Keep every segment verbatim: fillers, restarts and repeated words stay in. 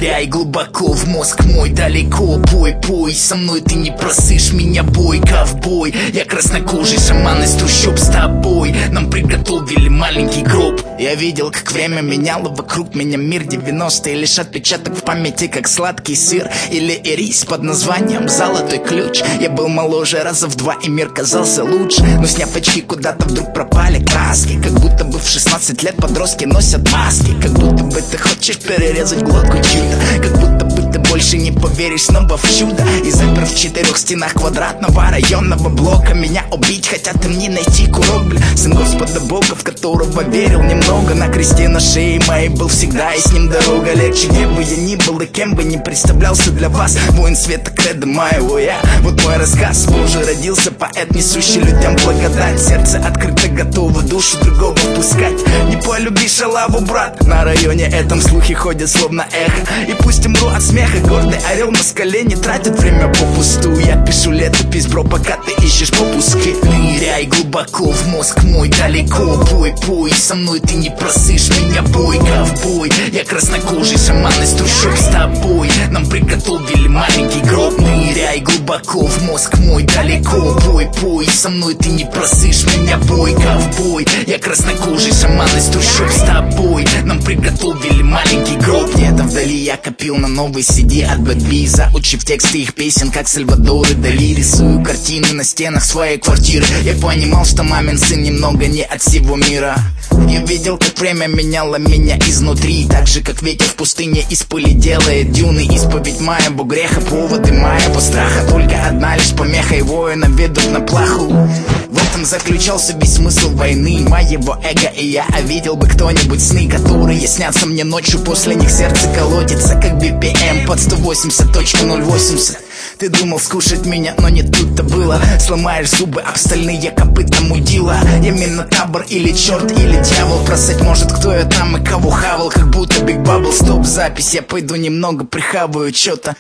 Ныряй глубоко в мозг мой, далеко. Пой, пой, со мной ты не просышь меня, бой, ковбой. Я краснокожий шаман из трущоб с тобой. Нам приготовили маленький гроб. Я видел, как время меняло вокруг меня мир. Девяностые лишь отпечаток в памяти, как сладкий сыр или ирис под названием «Золотой ключ». Я был моложе раза в два, и мир казался лучше. Но сняв очки, куда-то вдруг пропали краски. Как будто бы в шестнадцать лет подростки носят маски. Как будто бы ты хочешь перерезать глотку чудо. Как будто бы ты больше не поверишь снова в чудо. И запер в четырех стенах квадратного районного блока. Меня убить хотят и мне найти курок, бля. Сын Господа Бога, в которого верил немного. На кресте на шее моей был всегда, и с ним дорога легче. Где бы я ни был и кем бы ни представлялся для вас, воин света, кредо моего я. Вот мой рассказ. Боже, родился поэт, несущий людям благодать. Сердце открыто, готово душу другого впускать. Не полюби шалаву, брат. На районе этом слухи ходят словно эхо. И пусть умру от смеха, гордый орел на скале не тратит время попусту. Я пишу летопись, бро, пока ты ищешь попуски. Ныряй глубоко в мозг мой, далеко. Пой, пой, со мной ты не просышь меня, бой, ковбой. Я краснокожий шаман из трущоб с тобой. Нам приготовили маленький гроб. Ныряй глубоко в мозг мой, далеко. Пой, пой, со мной ты не просышь меня, бой, ковбой. Я краснокожий шаман из трущоб с тобой. Нам приготовили маленький гроб. Где-то вдали я копил на новый си ди от Bad Bee, заучив тексты их песен, как Сальвадор и Дали. Рисую картины на стенах своей квартиры. Я понимал, что мамин сын немного не от всего мира. Я видел, как время меняло меня изнутри. Так же, как ветер в пустыне из пыли делает дюны. Исповедь моего греха, поводы моего страха. Только одна лишь помеха, и воина ведут на плаху. В этом заключался весь смысл войны моего эго, и я а видел бы кто-нибудь сны, которые снятся мне ночью. После них сердце колотится, как би пи эм под сто восемьдесят точка ноль восемьдесят. Ты думал скушать меня, но не тут-то было. Сломаешь зубы об стальные копыта мудила. Я минотавр или черт, или дьявол. Просать может, кто я там и кого хавал. Как будто Биг Бабл, стоп, запись. Я пойду немного прихаваю чё-то.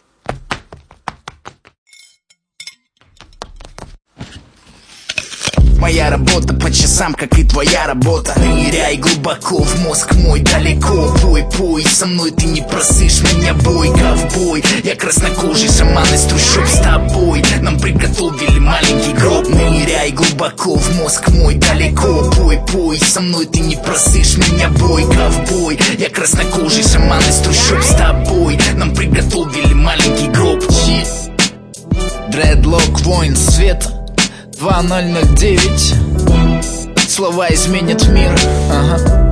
Моя работа по часам, как и твоя работа. Ныряй глубоко в мозг мой, далеко. Пой, пой, со мной ты не просышь меня, бой, ковбой. Я краснокожий шаман из трущоб с тобой. Нам приготовили маленький гроб. Ныряй глубоко в мозг мой, далеко. Пой, пой, со мной ты не просышь меня, бой, ковбой. Я краснокожий шаман из трущоб с тобой. Нам приготовили маленький гроб. Дредлок, воин света, два ноль ноль девять. Слова изменят мир. Ага.